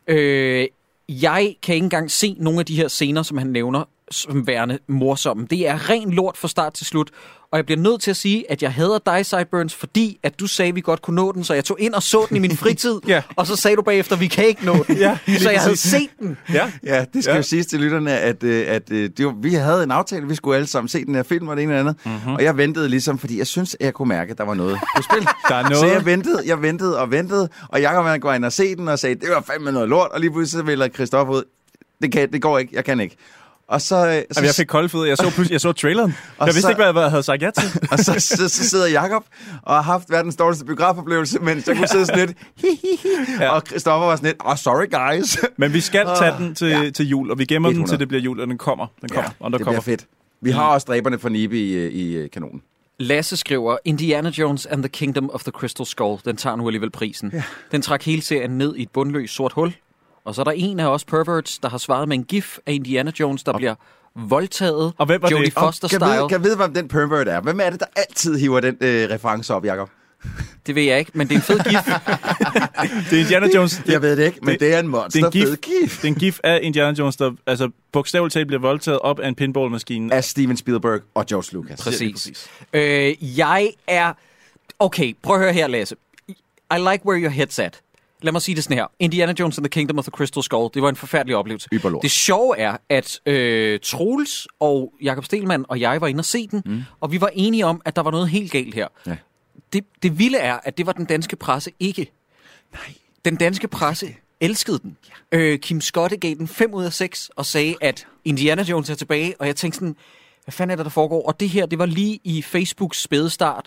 Øh, jeg kan ikke engang se nogle af de her scener, som han nævner, som værende morsomme. Det er ren lort fra start til slut. Og jeg bliver nødt til at sige, at jeg hader dig, Sideburns, fordi at du sagde, at vi godt kunne nå den, så jeg tog ind og så den i min fritid, ja. Og så sagde du bagefter, at vi kan ikke nå den. Ja, så jeg havde set den. Ja, ja det skal ja. jo siges til lytterne, at, at det var, vi havde en aftale, vi skulle alle sammen se den her film og det ene eller andet. Mm-hmm. Og jeg ventede ligesom, fordi jeg synes, at jeg kunne mærke, at der var noget på spil. Der er noget. Så jeg ventede, jeg ventede og ventede, og Jacob han går ind og se den og sagde, det var fandme noget lort, og lige pludselig så vælger Christoffer ud. Det, kan, det går ikke, jeg kan ikke. Og så, så Jamen, jeg fik kolde fødder. Jeg så pludselig, jeg så traileren. Jeg vidste så, ikke, hvad jeg havde sagt ja til. Og så, så, så sidder Jacob og har haft verdens dårligste biografoplevelse, mens jeg kunne sidde sådan lidt, ja. Og Christoffer var sådan lidt, oh, sorry guys. Men vi skal tage den til, ja. til jul, og vi gemmer den, til det bliver jul, og den kommer. Den kommer. Ja, det bliver fedt. Vi har også dræberne for Nibe i, i kanonen. Lasse skriver, Indiana Jones and the Kingdom of the Crystal Skull. Den tager nu alligevel prisen. Ja. Den trak hele serien ned i et bundløst sort hul. Og så er der en af os perverts, der har svaret med en gif af Indiana Jones, der og bliver voldtaget. Og hvem var Jodie det? Foster-style. Kan vide, kan vide, hvem den pervert er? Hvem er det, der altid hiver den øh, reference op, Jacob? Det ved jeg ikke, men det er en fed gif. Det er Indiana Jones. Det, jeg ved det ikke, men det, det er en monster det er en fed gif. gif. Det er en gif af Indiana Jones, der altså, bogstaveligt talt bliver voldtaget op af en pinballmaskine. Af Steven Spielberg og George Lucas. Præcis. præcis. Øh, jeg er... Okay, prøv at høre her, Lasse. I like where your head's at. Lad mig sige det sådan her. Indiana Jones and the Kingdom of the Crystal Skull, det var en forfærdelig oplevelse. Yberlort. Det sjove er, at øh, Troels og Jakob Stelmann og jeg var inde og se den, mm. og vi var enige om, at der var noget helt galt her. Ja. Det, det vilde er, at det var den danske presse ikke. Nej. Den danske presse elskede den. Ja. Øh, Kim Skotte gav den fem ud af seks og sagde, at Indiana Jones er tilbage, og jeg tænkte sådan, hvad fanden er det, der foregår? Og det her, det var lige i Facebooks spædestart,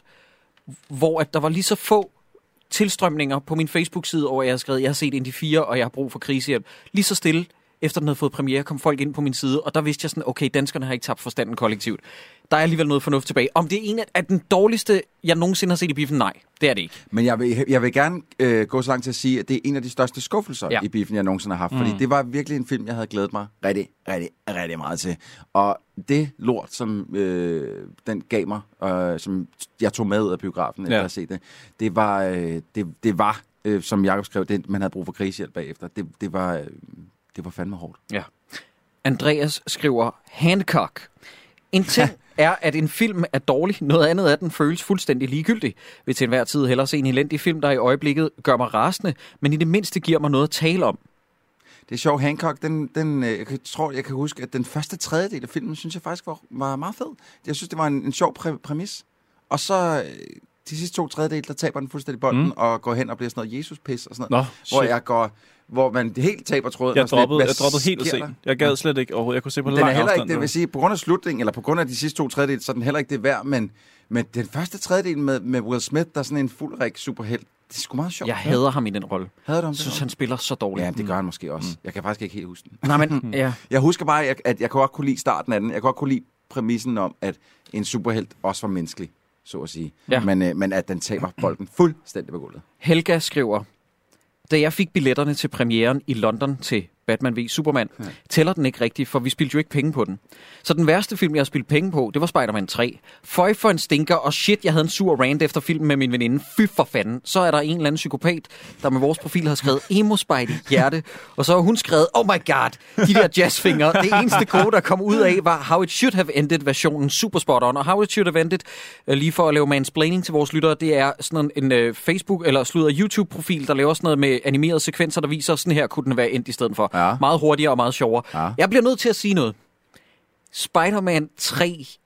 hvor at der var lige så få tilstrømninger på min Facebook-side, hvor jeg har skrevet, jeg har set Indy fire, og jeg har brug for krisehjælp. Lige så stille, efter den havde fået premiere, kom folk ind på min side, og der vidste jeg sådan, okay, danskerne har ikke tabt forstanden kollektivt. Der er alligevel noget fornuft tilbage. Om det er en af den dårligste, jeg nogensinde har set i biffen, nej, det er det ikke. Men jeg vil, jeg vil gerne øh, gå så langt til at sige, at det er en af de største skuffelser ja. i biffen, jeg nogensinde har haft. Mm. Fordi det var virkelig en film, jeg havde glædet mig rigtig, rigtig, rigtig meget til. Og det lort, som øh, den gav mig, øh, som jeg tog med ud af biografen, efter ja. at have set det, det var, øh, det, det var øh, som Jacob skrev, det, man havde brug for krisehjælp bagefter. Det, det, var, øh, det var fandme hårdt. Ja. Andreas skriver, Hancock. En ting er, at en film er dårlig. Noget andet af den føles fuldstændig ligegyldig. Vil til enhver tid hellere se en elendig film, der i øjeblikket gør mig rasende, men i det mindste giver mig noget at tale om. Det er sjovt. Hancock, den, den, jeg tror, jeg kan huske, at den første tredjedel af filmen, synes jeg faktisk var, var meget fed. Jeg synes, det var en, en sjov præ- præmis. Og så de sidste to tredjedel, der taber den fuldstændig bolden mm. og går hen og bliver sådan noget Jesus-pis og sådan noget. Nå, hvor jeg går... hvor man helt taber tråden. Jeg droppede, lidt, jeg droppede helt at se den. Jeg gad slet ikke overhovedet. Jeg kunne se på den lang afstand. Ikke, det vil sige, på grund af slutningen, eller på grund af de sidste to tredjedel, så er den heller ikke det værd, men, men den første tredjedel med, med Will Smith, der er sådan en fuldrig superhelt, det er sgu meget sjovt. Jeg hader ham i den rolle. Hader du ham? Jeg synes, han spiller så dårligt. Ja, det gør han måske også. Mm. Jeg kan faktisk ikke helt huske den. Nej, men, ja. Jeg husker bare, at jeg, at jeg kunne godt kunne lide starten af den. Jeg kunne godt kunne lide præmissen om, at en superhelt også var menneskelig, så at sige. Ja. Men, øh, men at den taber bolden fuldstændig på gulvet. Helga skriver, da jeg fik billetterne til premieren i London til Batman v Superman, ja. tæller den ikke rigtigt, for vi spildte jo ikke penge på den. Så den værste film, jeg har spildt penge på, det var Spider-Man tre. Føj for en stinker, og shit, jeg havde en sur rant efter filmen med min veninde. Fy for fanden. Så er der en eller anden psykopat, der med vores profil har skrevet emo spidey hjerte, og så har hun skrevet, oh my god, de der jazzfingre. Det eneste kode, der kom ud af, var How It Should Have Ended versionen super spot on. Og How It Should Have Ended, lige for at lave mansplaining til vores lyttere, det er sådan en, en Facebook, eller slutter YouTube-profil, der laver sådan noget med animerede sekvenser, der viser, sådan her kunne den være endt i stedet for. Ja. Meget hurtigere og meget sjovere. Ja. Jeg bliver nødt til at sige noget. Spider-Man tre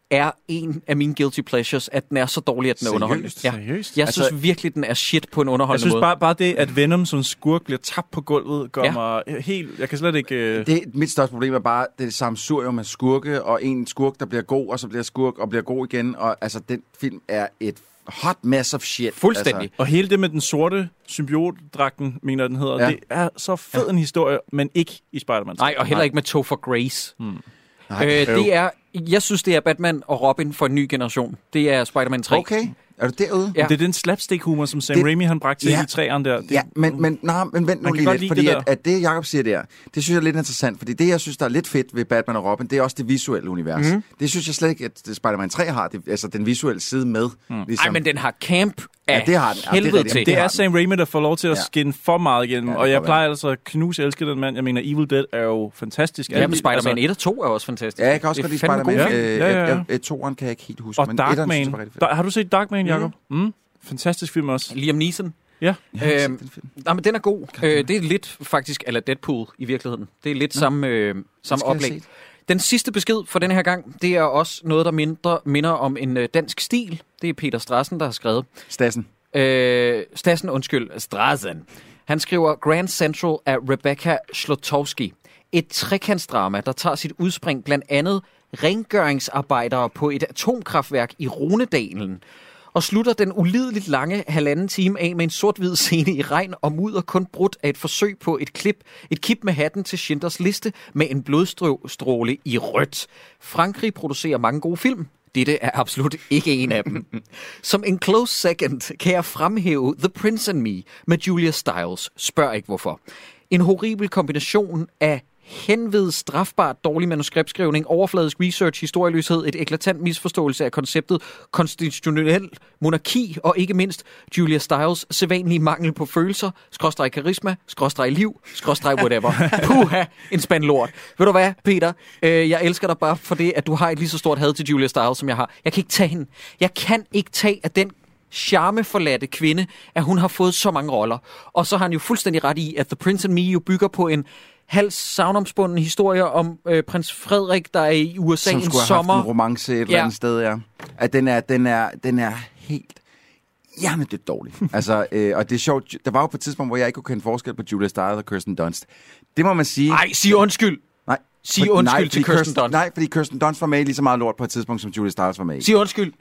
er en af mine guilty pleasures, at den er så dårlig, at den er Seriøst? underholdende. Ja. Seriøst? Jeg Altså- synes virkelig, den er shit på en Jeg underholdende synes måde. bare, bare det, at Venom som skurk bliver tabt på gulvet, gør Ja. mig helt... Jeg kan slet ikke... Øh... Det, mit største problem er bare, det er sammensurium med skurke, og en skurk, der bliver god, og så bliver skurk, og bliver god igen. Og altså, den film er et hot mess of shit. Fuldstændig. Altså, Og hele det med den sorte symbiotdragten, mener jeg, den hedder, Ja. ja. det er så fed en historie, men ikke i Spider-Man. Nej, og heller ikke med Topher Grace. Hmm. nej, Øh, øv. det er, jeg synes, det er Batman og Robin for en ny generation. Det er Spider-Man tre. Okay, er du derude? Ja. Det er den slapstick-humor, som Sam Det- Raimi han bragte til Ja. i træerne der. Det, Ja, men, men, nej, men vent nu Man kan lige godt lidt, lide fordi det at, at det, Jacob siger der, det synes jeg er lidt interessant, fordi det, jeg synes, der er lidt fedt ved Batman og Robin, det er også det visuelle univers. Mhm. Mm. Det synes jeg slet ikke, at Spider-Man tre har, det, altså den visuelle side med. Mm. Ligesom. Ej, men den har camp af Ja, det har den. Ja, det er helvede rigtigt. til. det har er den. Sam Raimi, der får lov til at Ja. skinne for meget igennem, Ja, det og kan jeg godt plejer altså at knuse elske den mand. Jeg mener, Evil Dead er jo fantastisk. Ja, Alle men de- Spider-Man et og to er også fantastisk. Ja, jeg kan også Det er godt lide fandme Spider-Man. gode Øh, film. Ja, ja, ja. jeg- jeg- Toeren kan jeg ikke helt huske, Og men etteren synes jeg Darkman. var rigtig fedt. Der, har du set Darkman, Jacob? Mm. Mm. Fantastisk film også. Liam Neeson. Ja. Jeg har ikke Øhm, set den film. Nej, men den er god. Øh, det er lidt faktisk eller Deadpool i virkeligheden. Det er lidt samme, øh, samme skal jeg oplæg. se. Den sidste besked for denne her gang, det er også noget, der mindre, minder om en øh, dansk stil. Det er Peter Strassen, der har skrevet. Stassen. Øh, Stassen, undskyld, Strassen. Han skriver Grand Central af Rebecca Slotowski. Et trekantsdrama, der tager sit udspring blandt andet rengøringsarbejdere på et atomkraftværk i Ronedalen, og slutter den ulideligt lange halvanden time af med en sort-hvid scene i regn og mudder, kun brudt af et forsøg på et klip, et kip med hatten til Schindlers Liste med en blodstråle i rødt. Frankrig producerer mange gode film. Dette er absolut ikke en af dem. Som en close second kan jeg fremhæve The Prince and Me med Julia Stiles. Spørg ikke hvorfor. En horribel kombination af henved strafbart dårlig manuskriptskrivning, overfladisk research, historieløshed, et eklatant misforståelse af konceptet konstitutionel monarki, og ikke mindst Julia Stiles sædvanlige mangel på følelser, skråstreg karisma, skråstreg liv, skråstreg whatever. Puha, en spand lort. Ved du hvad, Peter? Øh, jeg elsker dig bare for det, at du har et lige så stort had til Julia Stiles, som jeg har. Jeg kan ikke tage hende. Jeg kan ikke tage af den charmeforladte kvinde, at hun har fået så mange roller. Og så har han jo fuldstændig ret i, at The Prince and Me jo bygger på en halvt savnomspunden historie om øh, prins Frederik, der er i U S A Som en skulle have sommer. haft en romance et eller Ja. andet sted, ja. At den er, den er, den er helt hjernedødt dårlig. altså, øh, og det er sjovt. Der var jo på et tidspunkt, hvor jeg ikke kunne kende forskel på Julia Stiles og Kirsten Dunst. Det må man sige. Nej, sig undskyld. Nej. Sig For- undskyld nej, til fordi Kirsten Dunst. Nej, fordi Kirsten Dunst var med i lige så meget lort på et tidspunkt, som Julia Stiles var med i. Sig undskyld.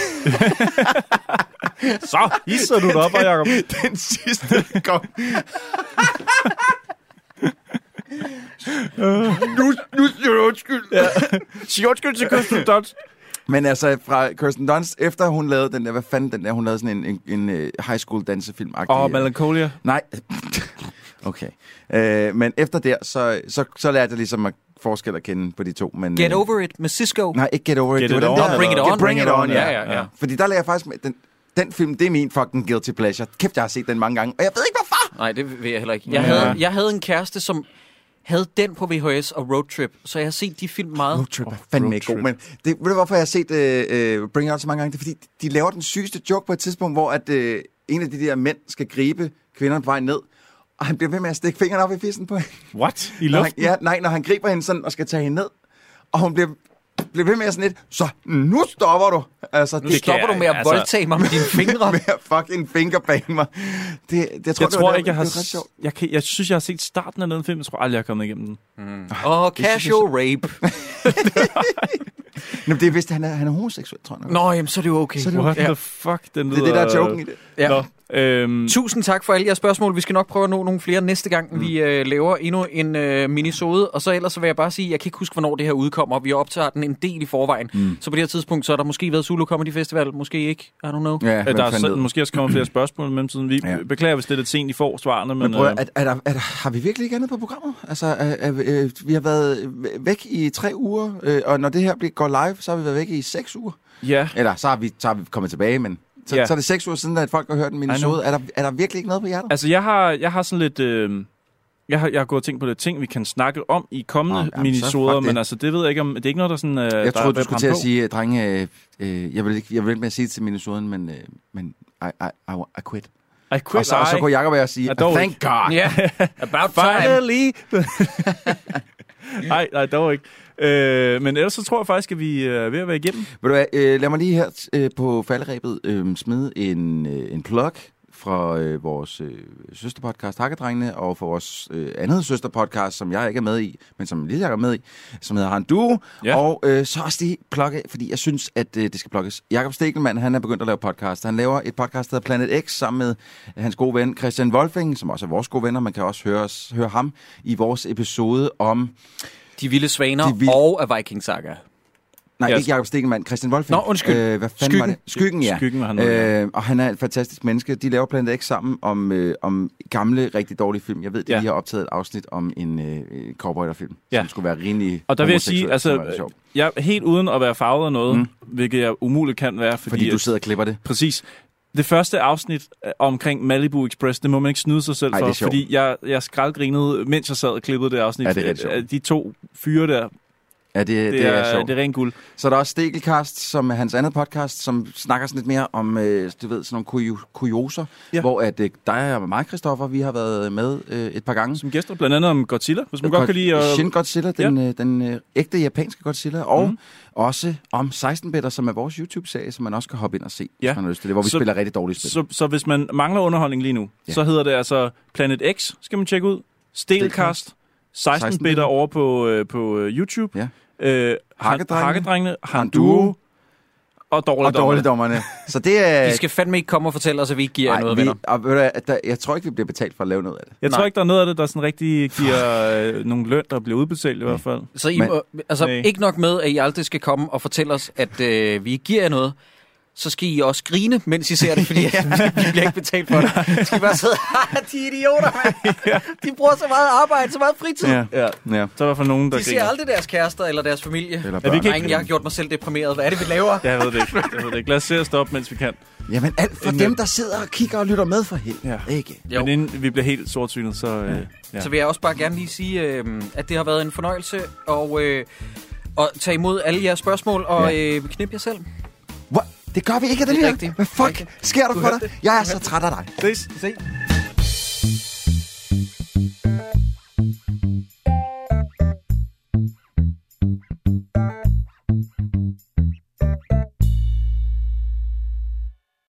Så hisser du dig op, Jacob. Den sidste kom. nu, nu siger du undskyld. Ja. Sig undskyld til Kirsten Dunst. Men altså, fra Kirsten Dunst, efter hun lavede den der, hvad fanden den der, hun lavede sådan en, en, en, en high school dansefilm. Åh, oh, Melancholia. Nej. Okay. Øh, men efter der, så, så, så lærte jeg ligesom at forskel at kende på de to. Men, Get øh, Over It med Cisco. Nej, ikke Get Over It. Get Det It var den On, der, Bring It Get- On. Bring It On, Ja, ja. ja, ja. Fordi der lagde jeg faktisk med, den, den film, det er min fucking guilty pleasure. Kæft, jeg har set den mange gange, og jeg ved ikke hvorfor. Nej, det vil jeg heller ikke. Jeg, Ja. havde, jeg havde en kæreste, som havde den på V H S og Road Trip, så jeg har set de film meget. Road Trip er fandme Road ikke god, Trip. men det, ved du hvorfor jeg har set uh, uh, Bring It On så mange gange? Det er fordi, de laver den sygeste joke på et tidspunkt, hvor at, uh, en af de der mænd skal gribe kvinderne på vej ned, og han bliver ved med at stikke fingrene op i fissen på hende. What? I Når han, luften? ja, nej, når han griber hende sådan og skal tage hende ned, og hun bliver, bliver ved med at sådan lidt, så nu stopper du. Altså, Nu det stopper jeg- du med at altså- voldtage mig med dine fingre. med at fucking fingerbane mig. Det, det, jeg tror, Jeg det tror var, ikke, jeg har... det var ret sjovt. Jeg, kan, jeg synes, jeg har set starten af den film. Jeg tror aldrig, jeg er kommet igennem den. Og casual rape. Nå, det er vist, han er, han er homoseksuel, tror jeg nok. Nå, jamen, så er det jo okay. Så er det What Ja. the fuck? Den Det er det, der er joken i det. Ja. Nå, øhm, Tusind tak for alle jeres spørgsmål. Vi skal nok prøve at nå nogle flere næste gang, mm. vi øh, laver endnu en øh, minisode. Og så ellers så vil jeg bare sige, jeg kan ikke huske, hvornår det her udkommer. Vi optager den en del i forvejen. Mm. Så på det her tidspunkt, så har der måske været Zulu Comedy Festival. Måske ikke. I don't know. Ja, der hvem er fanden sådan, ved? måske også kommet flere spørgsmål i mellemtiden. Vi Ja. beklager, hvis det er lidt sent, I får svarene. Men, Men prøv, øh, at, er, er, der, er der, har vi virkelig ikke andet på programmet? Altså, er, er, er, vi har været væk i tre uger, øh, og når det her bliver, går live, så har vi været væk i seks uger. ja. Eller så har vi, så har vi kommet tilbage, men så, Ja. så er det seks uger siden, at folk har hørt en minisode. Er der, er der virkelig ikke noget på hjertet? Altså, jeg har, jeg har sådan lidt... Øh, jeg har, jeg har gået og tænkt på lidt ting, vi kan snakke om i kommende Nå, oh, jamen, så minisoder, fuck det. men altså, det ved jeg ikke om... Det er ikke noget, der sådan... Øh, Jeg troede, du skulle til at på. sige, drenge, øh, øh, jeg vil ikke, jeg vil ikke med at sige det til minisoden, men, øh, men I, I, I, I quit. I quit, Og så, og så kunne Jacob og jeg sige, I don't. thank God. Ja, about time. Finally! Nej, nej, dog ikke. Øh, men ellers så tror jeg faktisk, at vi er ved at være igennem. Ved du hvad, øh, lad mig lige her øh, på falderæbet øh, smide en, øh, en plug fra øh, vores øh, søsterpodcast Hakkedrengene, og for vores øh, andet søsterpodcast, som jeg ikke er med i, men som Lille er med i, som hedder Han Duo. Ja. Og øh, så også lige plugge, fordi jeg synes, at øh, det skal plugges. Jakob Stegelmann, han er begyndt at lave podcast. Han laver et podcast, der hedder Planet X, sammen med hans gode ven Christian Wolfing, som også er vores gode venner. Man kan også høre, os, høre ham i vores episode om... De Vilde Svaner De vilde... og af Viking Saga. Nej, Yes. ikke Jakob Stegelmann, Christian Wolfing. Nå, undskyld. Øh, hvad fanden Skyggen. var det? Skyggen, ja. Skyggen var han med, øh, og han er et fantastisk menneske. De laver Planet X sammen om, øh, om gamle, rigtig dårlige film. Jeg ved, at Ja. de har optaget et afsnit om en øh, cowboyderfilm, Ja. som skulle være rimelig Og der vil jeg sige, homoseksuel, altså, som var sjovt. jeg er helt uden at være farvet af noget, Mm. mm. hvilket jeg umuligt kan være, fordi... Fordi du at- sidder og klipper det. Præcis. Det første afsnit øh, omkring Malibu Express, det må man ikke snyde sig selv Ej, for, det er sjovt. fordi jeg, jeg skraldgrinede, mens jeg sad og klippede det afsnit. Ja, det er rigtig sjovt. Øh, De to fyre der, Ja, det, det, det, er, er, sjovt. det er rent guld. Så er der også Stegelcast, som er hans andet podcast, som snakker sådan lidt mere om, øh, du ved, sådan nogle kurio- kurioser, Ja. hvor at øh, dig og mig, Christoffer, vi har været med øh, et par gange. Som gæster, blandt andet om Godzilla, hvis man godt kan lide at... Shin Godzilla, den, ja. øh, den øh, ægte japanske Godzilla, og Mhm. mm. også om seksten-bitter, som er vores YouTube-serie, som man også kan hoppe ind og se, Ja. hvis man har lyst til det, hvor vi Så- spiller rigtig dårlige spil. Så, så hvis man mangler underholdning lige nu, Ja. så hedder det altså Planet X, skal man tjekke ud. Steelcast, seksten bitter over på, øh, på øh, YouTube. Ja. Øh, Hakkedrengene, Hakkedrengene, Han Han Duo, Duo og Dårlige og dårligdommerne. Så det er... De skal fandme ikke komme og fortælle os, at vi ikke giver jer Ej, noget, vi, venner. og, ved du, hvad, der, jeg tror ikke, vi bliver betalt for at lave noget af det. Jeg tror Nej. ikke, der er noget af det, der sådan rigtig giver øh, nogle løn, der bliver udbetalt i hvert fald. Så I Men- må, altså Nej. ikke nok med, at I aldrig skal komme og fortælle os, at øh, vi ikke giver jer noget. Så skal I også grine, mens I ser det, fordi vi, vi bliver ikke betalt for det. Så skal I bare sidde, de idioter, mand. De bruger så meget arbejde, så meget fritid. Ja. Ja. Ja. Så er der i hvert fald nogen, der De ser griner. aldrig deres kærester eller deres familie. Eller vi børn. kan Nej, jeg har gjort mig selv deprimeret. Hvad er det, vi laver? Jeg ved det ikke. Jeg ved det ikke. Lad os se at stoppe, mens vi kan. Jamen alt for En- dem, der sidder og kigger og lytter med for helt. Ja. Ikke? Jo. Men inden vi bliver helt sortsynet, så... Øh, ja. Så vil jeg også bare gerne lige sige, øh, at det har været en fornøjelse og, øh, at tage imod alle jeres spørgsmål og Ja. øh, knip jer selv. Hvor? Det gør vi ikke, Det er det rigtigt. Hvad fuck Rigtigt. sker der Du for hørte dig? det. Jeg er Du så hørte træt af dig. Ses. Se.